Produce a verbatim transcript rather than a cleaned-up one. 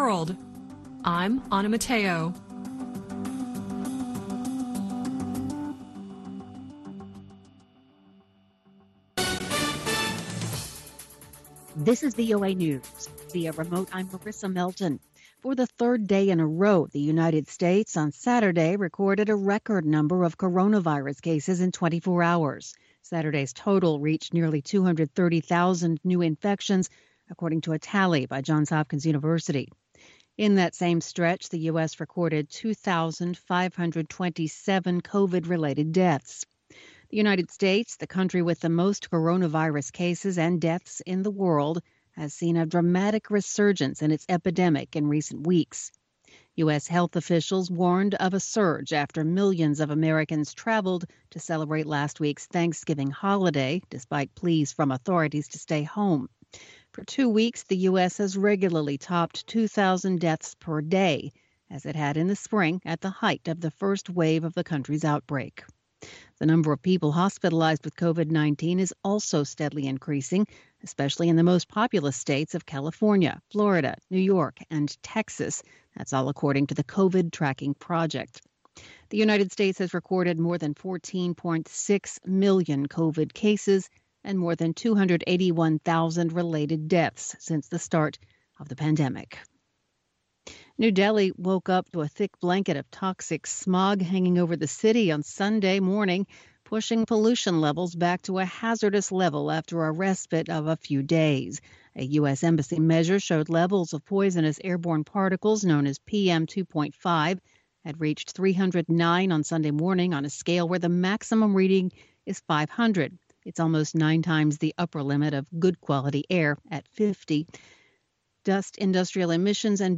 world. I'm Anna Matteo. This is V O A News. Via remote, I'm Marissa Melton. For the third day in a row, the United States on Saturday recorded a record number of coronavirus cases in twenty-four hours. Saturday's total reached nearly two hundred thirty thousand new infections, according to a tally by Johns Hopkins University. In that same stretch, the U S recorded two thousand five hundred twenty-seven COVID-related deaths. The United States, the country with the most coronavirus cases and deaths in the world, has seen a dramatic resurgence in its epidemic in recent weeks. U S health officials warned of a surge after millions of Americans traveled to celebrate last week's Thanksgiving holiday, despite pleas from authorities to stay home. For two weeks, the U S has regularly topped two thousand deaths per day, as it had in the spring at the height of the first wave of the country's outbreak. The number of people hospitalized with COVID nineteen is also steadily increasing, especially in the most populous states of California, Florida, New York, and Texas. That's all according to the COVID Tracking Project. The United States has recorded more than fourteen point six million COVID cases and more than two hundred eighty-one thousand related deaths since the start of the pandemic. New Delhi woke up to a thick blanket of toxic smog hanging over the city on Sunday morning, pushing pollution levels back to a hazardous level after a respite of a few days. A U S embassy measure showed levels of poisonous airborne particles known as P M two point five had reached three hundred nine on Sunday morning on a scale where the maximum reading is five hundred. It's almost nine times the upper limit of good quality air at fifty. Dust, industrial emissions, and